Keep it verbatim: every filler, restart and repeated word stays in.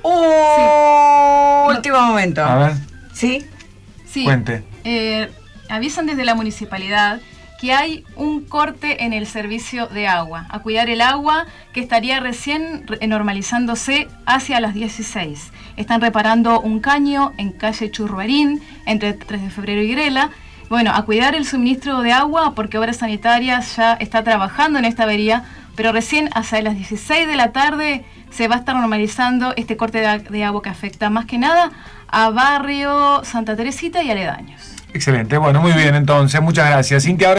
Uh, sí. Último momento. A ver. ¿Sí? Sí. Cuente. Eh, avisan desde la municipalidad que hay un corte en el servicio de agua, a cuidar el agua, que estaría recién normalizándose hacia las dieciséis. Están reparando un caño en calle Churruarín, entre tres de febrero y Grela. Bueno, a cuidar el suministro de agua, porque Obras Sanitarias ya está trabajando en esta avería, pero recién hacia las dieciséis de la tarde se va a estar normalizando este corte de, de agua que afecta más que nada a barrio Santa Teresita y aledaños. Excelente, bueno, muy bien entonces, muchas gracias. Cintia.